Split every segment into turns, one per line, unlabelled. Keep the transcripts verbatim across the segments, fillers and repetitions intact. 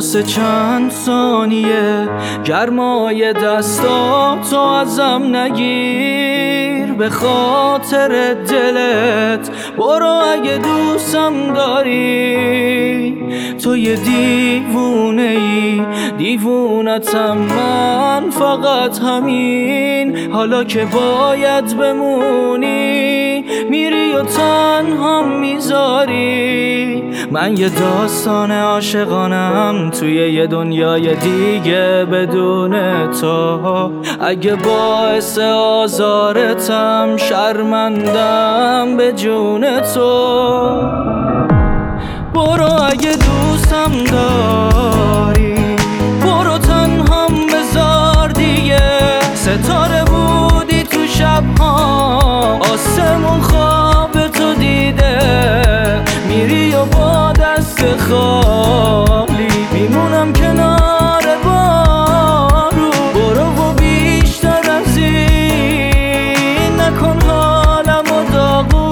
واسه چند ثانیه گرمای دستاتو ازم نگیر، به خاطر دلت برو اگه دوستم داری. تو یه دیوونه ای، دیوونتم من، فقط همین. حالا که باید بمونی میری و تنها میذاری. من یه داستان عاشقانم توی یه دنیای دیگه بدون تو. اگه باعث آزارتم شرمندم به جون تو. برو اگه دوستم داری، برو تنهام بذار دیگه. ستاره بودی تو شبها، آسمون خواب تو دیده. میری و با دست خالی میمونم کنار بارو. برو و بیشتر از این نکن حالم و داغون.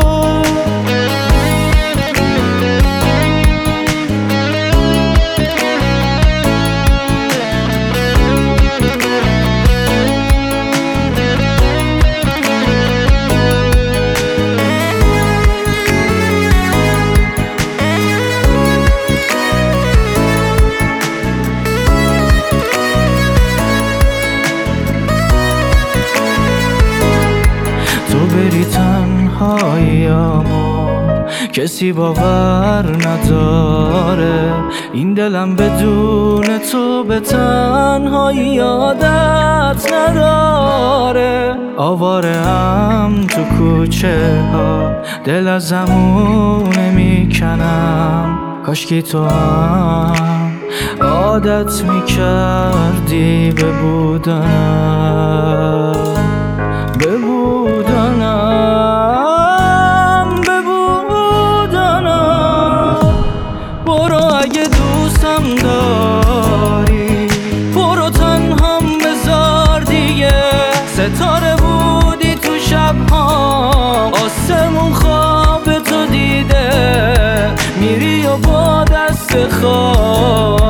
بری تنهاییامو کسی باور نداره. این دلم بدون تو به تنهایی عادت نداره. آوارم تو کوچه ها، دل از زمونه میکنم. کاشکی تو هم عادت میکردی به بودنم، به بودنم، به بودنم. برو اگه دوستم داری، برو تنهام بذار دیگه. ستاره بودی تو شبها، آسمون خواب تو دیده. میری و با دست خواب